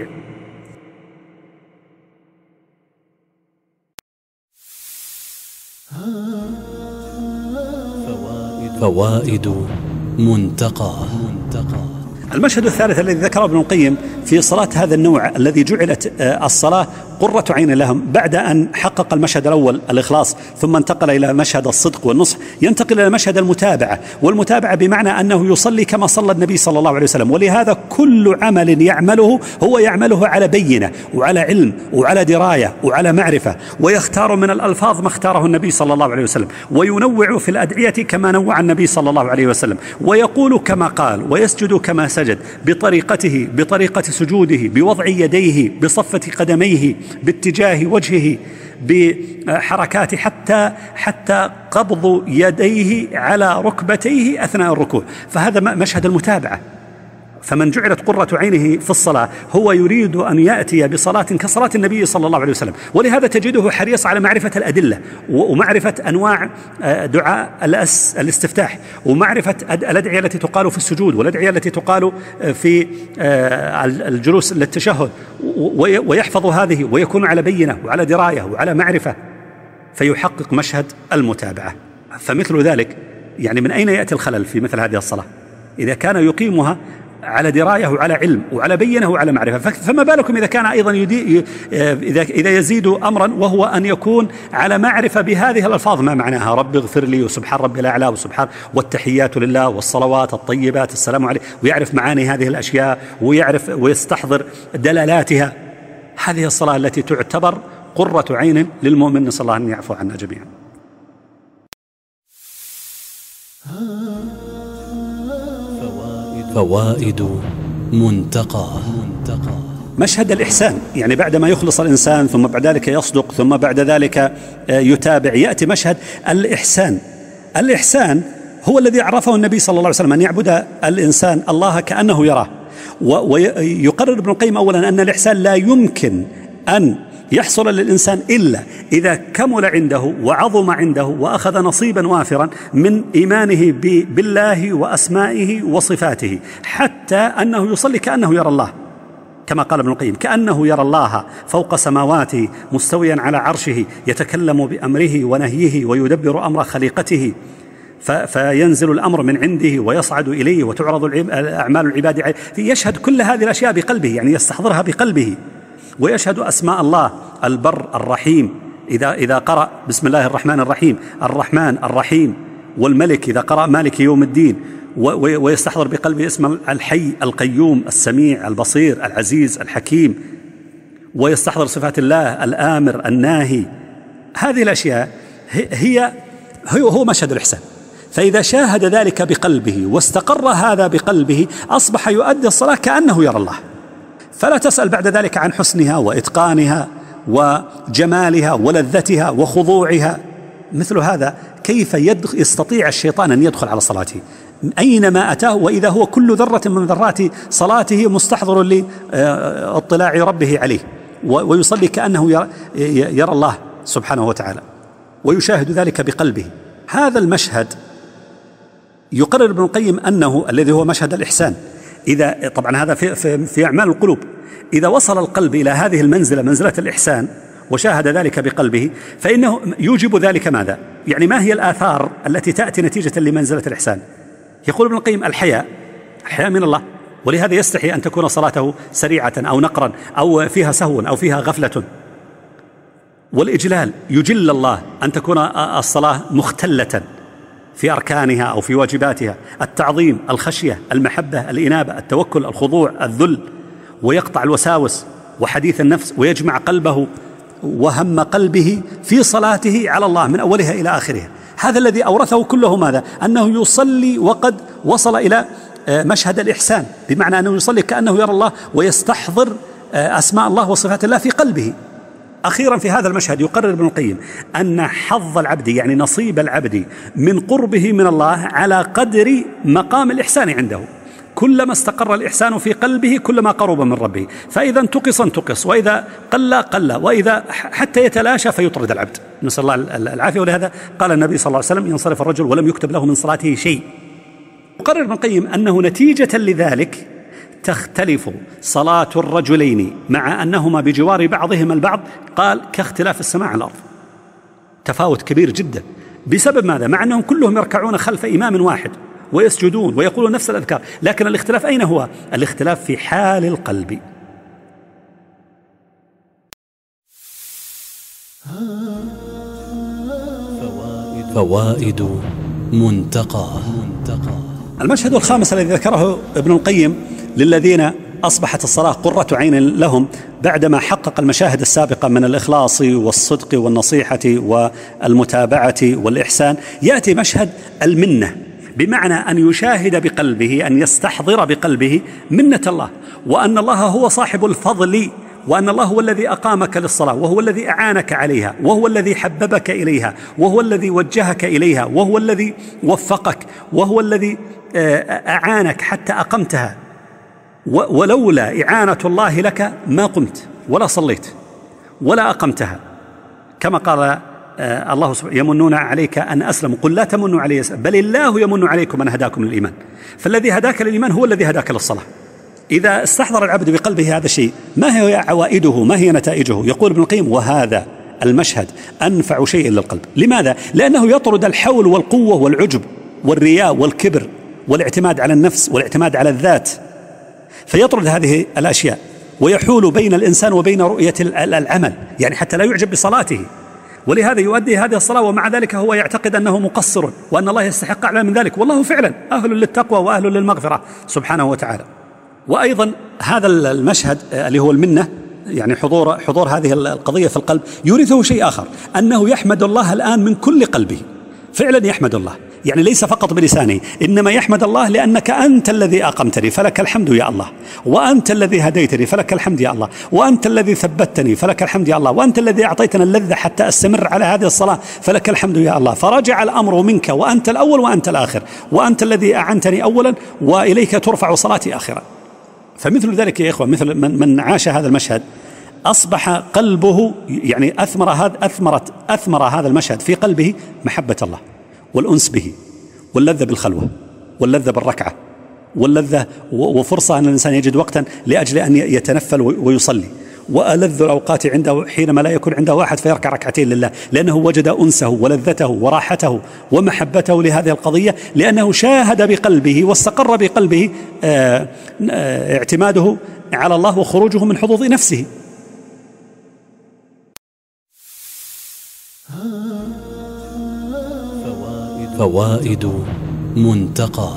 فوائد منتقى. المشهد الثالث الذي ذكره ابن القيم في صلاة هذا النوع الذي جعلت الصلاة قرة عين لهم، بعد أن حقق المشهد الأول الإخلاص ثم انتقل إلى مشهد الصدق والنصح، ينتقل إلى مشهد المتابعة، والمتابعة بمعنى أنه يصلي كما صلى النبي صلى الله عليه وسلم. ولهذا كل عمل يعمله هو يعمله على بينة وعلى علم وعلى دراية وعلى معرفة، ويختار من الألفاظ ما اختاره النبي صلى الله عليه وسلم، وينوع في الأدعية كما نوع النبي صلى الله عليه وسلم، ويقول كما قال، ويسجد كما سجد، بطريقته بطريقة سجوده، بوضع يديه، بصفة قدميه، باتجاه وجهه، بحركات حتى حتى قبض يديه على ركبتيه أثناء الركوع. فهذا مشهد المتابعة. فمن جعلت قرة عينه في الصلاة هو يريد أن يأتي بصلاة كصلاة النبي صلى الله عليه وسلم، ولهذا تجده حريص على معرفة الأدلة ومعرفة أنواع دعاء الاستفتاح، ومعرفة الأدعية التي تقال في السجود، والأدعية التي تقال في الجلوس للتشهد، ويحفظ هذه ويكون على بينة وعلى دراية وعلى معرفة، فيحقق مشهد المتابعة. فمثل ذلك يعني من أين يأتي الخلل في مثل هذه الصلاة؟ إذا كان يقيمها على دراية وعلى علم وعلى بينة وعلى معرفة، فما بالكم إذا كان أيضا يدي إذا إذا يزيد أمرا وهو أن يكون على معرفة بهذه الألفاظ ما معناها: رب اغفر لي، وسبحان ربي الأعلى، وسبحان، والتحيات لله، والصلوات الطيبات، السلام عليه، ويعرف معاني هذه الأشياء ويعرف ويستحضر دلالاتها. هذه الصلاة التي تعتبر قرة عين للمؤمن، نسأل الله أن يعفو عنا جميعا. فوائد منتقى. مشهد الإحسان، يعني بعدما يخلص الإنسان ثم بعد ذلك يصدق ثم بعد ذلك يتابع، يأتي مشهد الإحسان. الإحسان هو الذي عرفه النبي صلى الله عليه وسلم، أن يعبد الإنسان الله كأنه يراه. ويقرر ابن القيم أولا أن الإحسان لا يمكن أن يحصل للإنسان إلا إذا كمل عنده وعظم عنده وأخذ نصيبا وافرا من إيمانه بالله وأسمائه وصفاته، حتى أنه يصلي كأنه يرى الله. كما قال ابن القيم: كأنه يرى الله فوق سماواته مستويا على عرشه يتكلم بأمره ونهيه ويدبر أمر خليقته، فينزل الأمر من عنده ويصعد إليه وتعرض أعمال العباد عليه. يشهد كل هذه الأشياء بقلبه، يعني يستحضرها بقلبه، ويشهد أسماء الله: البر، الرحيم، إذا إذا قرأ بسم الله الرحمن الرحيم، الرحمن الرحيم، والملك إذا قرأ مالك يوم الدين، ويستحضر بقلبه اسم الحي القيوم السميع البصير العزيز الحكيم، ويستحضر صفات الله: الآمر الناهي. هذه الأشياء هي هو مشهد الإحسان. فإذا شاهد ذلك بقلبه واستقر هذا بقلبه أصبح يؤدي الصلاة كأنه يرى الله، فلا تسأل بعد ذلك عن حسنها وإتقانها وجمالها ولذتها وخضوعها. مثل هذا كيف يستطيع الشيطان أن يدخل على صلاته أينما أتاه، وإذا هو كل ذرة من ذرات صلاته مستحضر لاطلاع ربه عليه، ويصلي كأنه يرى الله سبحانه وتعالى، ويشاهد ذلك بقلبه. هذا المشهد يقرر ابن القيم أنه الذي هو مشهد الإحسان، إذا طبعا هذا في, في, في أعمال القلوب، إذا وصل القلب إلى هذه المنزلة، منزلة الإحسان، وشاهد ذلك بقلبه، فإنه يوجب ذلك ماذا؟ يعني ما هي الآثار التي تأتي نتيجة لمنزلة الإحسان؟ يقول ابن القيم: الحياء، الحياء من الله، ولهذا يستحي أن تكون صلاته سريعة أو نقرا أو فيها سهو أو فيها غفلة. والإجلال، يجل الله، أن تكون الصلاة مختلة في أركانها أو في واجباتها. التعظيم، الخشية، المحبة، الإنابة، التوكل، الخضوع، الذل، ويقطع الوساوس وحديث النفس، ويجمع قلبه وهم قلبه في صلاته على الله من أولها إلى آخرها. هذا الذي أورثه كله ماذا؟ أنه يصلي وقد وصل إلى مشهد الإحسان، بمعنى أنه يصلي كأنه يرى الله ويستحضر أسماء الله وصفات الله في قلبه. أخيرا في هذا المشهد يقرر ابن القيم أن حظ العبد، يعني نصيب العبد من قربه من الله، على قدر مقام الإحسان عنده. كلما استقر الإحسان في قلبه كلما قرب من ربه، فإذا انتقص انتقص، وإذا قل قل، وإذا حتى يتلاشى فيطرد العبد، نسأل الله العافية. ولهذا قال النبي صلى الله عليه وسلم: ينصرف الرجل ولم يكتب له من صلاته شيء. يقرر ابن القيم أنه نتيجة لذلك تختلف صلاة الرجلين مع أنهما بجوار بعضهما البعض، قال كاختلاف السماء على الأرض، تفاوت كبير جدا. بسبب ماذا؟ مع أنهم كلهم يركعون خلف إمام واحد ويسجدون ويقولون نفس الأذكار، لكن الاختلاف أين هو؟ الاختلاف في حال القلب. فوائد منتقى. المشهد الخامس الذي ذكره ابن القيم للذين أصبحت الصلاة قرة عين لهم بعدما حقق المشاهد السابقة من الإخلاص والصدق والنصيحة والمتابعة والإحسان، يأتي مشهد المنة، بمعنى أن يشاهد بقلبه، أن يستحضر بقلبه منة الله، وأن الله هو صاحب الفضل، وأن الله هو الذي أقامك للصلاة، وهو الذي أعانك عليها، وهو الذي حببك إليها، وهو الذي وجهك إليها، وهو الذي وفقك، وهو الذي أعانك حتى أقمتها، ولولا إعانة الله لك ما قمت ولا صليت ولا أقمتها. كما قال الله سبحانه: يمنون عليك أن أسلموا، قل لا تمنوا علي، بل الله يمن عليكم أن هداكم للإيمان. فالذي هداك للإيمان هو الذي هداك للصلاة. إذا استحضر العبد بقلبه هذا الشيء، ما هي عوائده؟ ما هي نتائجه؟ يقول ابن القيم: وهذا المشهد أنفع شيء للقلب. لماذا؟ لأنه يطرد الحول والقوة والعجب والرياء والكبر والاعتماد على النفس والاعتماد على الذات، فيطرد هذه الأشياء، ويحول بين الإنسان وبين رؤية العمل، يعني حتى لا يعجب بصلاته. ولهذا يؤدي هذه الصلاة ومع ذلك هو يعتقد أنه مقصر، وأن الله يستحق أعلى من ذلك، والله فعلا أهل للتقوى وأهل للمغفرة سبحانه وتعالى. وأيضا هذا المشهد اللي هو المنة، يعني حضور حضور هذه القضية في القلب، يورثه شيء آخر، أنه يحمد الله الآن من كل قلبه، فعلا يحمد الله، يعني ليس فقط بلسانه، إنما يحمد الله لأنك أنت الذي أقمتني فلك الحمد يا الله، وأنت الذي هديتني فلك الحمد يا الله، وأنت الذي ثبتني فلك الحمد يا الله، وأنت الذي أعطيتنا اللذة حتى أستمر على هذه الصلاة فلك الحمد يا الله. فرجع الأمر منك، وأنت الأول وأنت الآخر، وأنت الذي أعنتني أولا وإليك ترفع صلاتي آخرا. فمثل ذلك يا إخوة، مثل من, من عاش هذا المشهد أصبح قلبه، يعني أثمر هذا أثمرت أثمر هذا المشهد في قلبه محبة الله والأنس به واللذة بالخلوة واللذة بالركعة واللذة وفرصة أن الإنسان يجد وقتا لأجل أن يتنفل ويصلي. وألذ الأوقات عنده حينما لا يكون عنده واحد فيركع ركعتين لله، لأنه وجد أنسه ولذته وراحته ومحبته لهذه القضية، لأنه شاهد بقلبه واستقر بقلبه اه اه اعتماده على الله وخروجه من حظوظ نفسه. فوائد منتقى.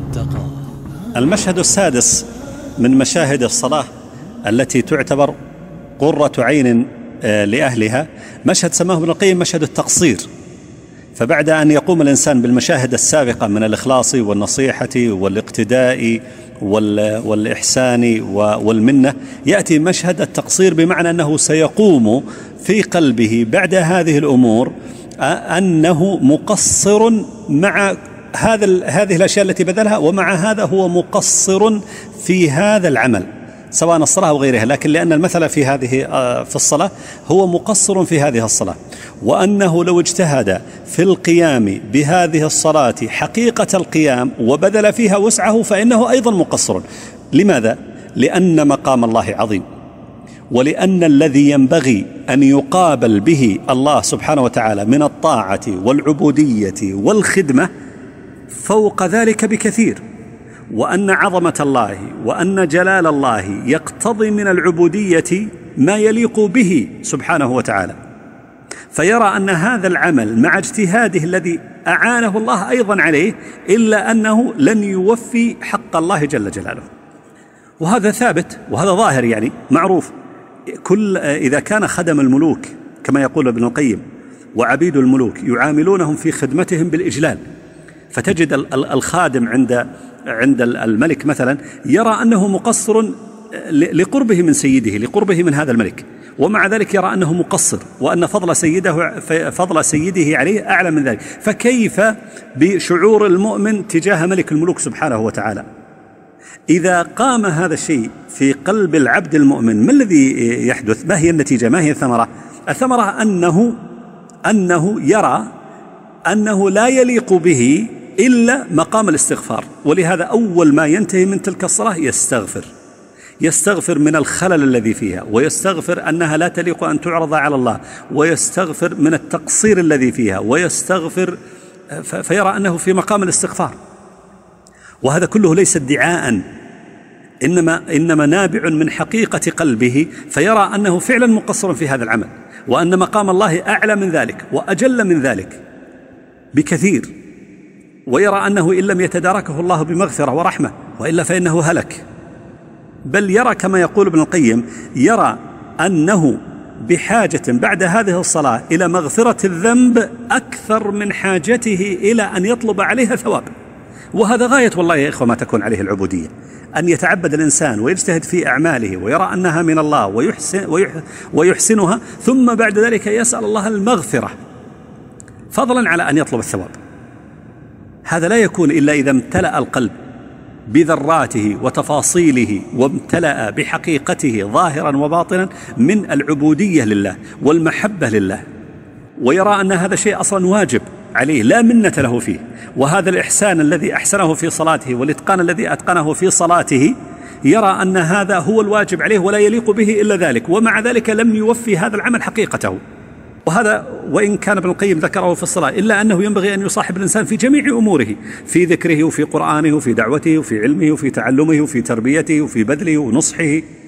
المشهد السادس من مشاهد الصلاة التي تعتبر قرة عين لأهلها مشهد سماه ابن القيم مشهد التقصير. فبعد أن يقوم الإنسان بالمشاهد السابقة من الإخلاص والنصيحة والاقتداء والإحسان والمنة، يأتي مشهد التقصير، بمعنى أنه سيقوم في قلبه بعد هذه الأمور أنه مقصر مع هذا هذه الأشياء التي بذلها، ومع هذا هو مقصر في هذا العمل سواء الصلاة أو غيرها، لكن لأن المثل في هذه في الصلاة هو مقصر في هذه الصلاة، وأنه لو اجتهد في القيام بهذه الصلاة حقيقة القيام وبذل فيها وسعه فإنه أيضا مقصر. لماذا؟ لأن مقام الله عظيم، ولأن الذي ينبغي أن يقابل به الله سبحانه وتعالى من الطاعة والعبودية والخدمة فوق ذلك بكثير، وأن عظمة الله وأن جلال الله يقتضي من العبودية ما يليق به سبحانه وتعالى، فيرى أن هذا العمل مع اجتهاده الذي أعانه الله أيضا عليه إلا أنه لن يوفي حق الله جل جلاله. وهذا ثابت وهذا ظاهر، يعني معروف. كل إذا كان خدم الملوك كما يقول ابن القيم وعبيد الملوك يعاملونهم في خدمتهم بالإجلال، فتجد الخادم عند عند الملك مثلا يرى أنه مقصر لقربه من سيده، لقربه من هذا الملك، ومع ذلك يرى أنه مقصر وأن فضل سيده فضل سيده عليه أعلى من ذلك. فكيف بشعور المؤمن تجاه ملك الملوك سبحانه وتعالى؟ إذا قام هذا الشيء في قلب العبد المؤمن ما الذي يحدث؟ ما هي النتيجة؟ ما هي الثمرة؟ الثمرة أنه أنه يرى أنه لا يليق به إلا مقام الاستغفار، ولهذا أول ما ينتهي من تلك الصلاة يستغفر يستغفر من الخلل الذي فيها، ويستغفر أنها لا تليق أن تعرض على الله، ويستغفر من التقصير الذي فيها، ويستغفر فيرى أنه في مقام الاستغفار. وهذا كله ليس ادعاء، إنما, إنما نابع من حقيقة قلبه، فيرى أنه فعلا مقصر في هذا العمل، وأن مقام الله أعلى من ذلك وأجل من ذلك بكثير، ويرى أنه إن لم يتداركه الله بمغفرة ورحمة وإلا فإنه هلك. بل يرى كما يقول ابن القيم، يرى أنه بحاجة بعد هذه الصلاة إلى مغفرة الذنب أكثر من حاجته إلى أن يطلب عليها ثواب. وهذا غاية والله يا إخوة ما تكون عليه العبودية، أن يتعبد الإنسان ويجتهد في أعماله ويرى أنها من الله ويحسن ويحسنها، ثم بعد ذلك يسأل الله المغفرة فضلا على أن يطلب الثواب. هذا لا يكون إلا إذا امتلأ القلب بذراته وتفاصيله وامتلأ بحقيقته ظاهرا وباطنا من العبودية لله والمحبة لله، ويرى أن هذا شيء أصلا واجب عليه لا منة له فيه. وهذا الإحسان الذي أحسنه في صلاته والإتقان الذي أتقنه في صلاته يرى أن هذا هو الواجب عليه ولا يليق به إلا ذلك، ومع ذلك لم يوفي هذا العمل حقيقته. وهذا وإن كان ابن القيم ذكره في الصلاة إلا أنه ينبغي أن يصاحب الإنسان في جميع أموره، في ذكره وفي قرآنه وفي دعوته وفي علمه وفي تعلمه وفي تربيته وفي بذله ونصحه